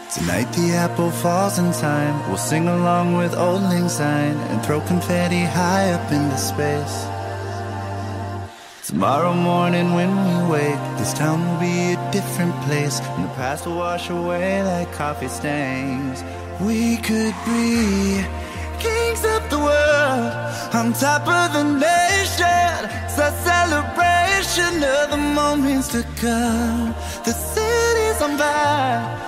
Tonight the apple falls in time. We'll sing along with Old Lang Syne and throw confetti high up into space. Tomorrow morning when we wake, this town will be a different place, and the past will wash away like coffee stains. We could be kings of the world, on top of the nation. It's a celebration of the moments to come. The city's on fire,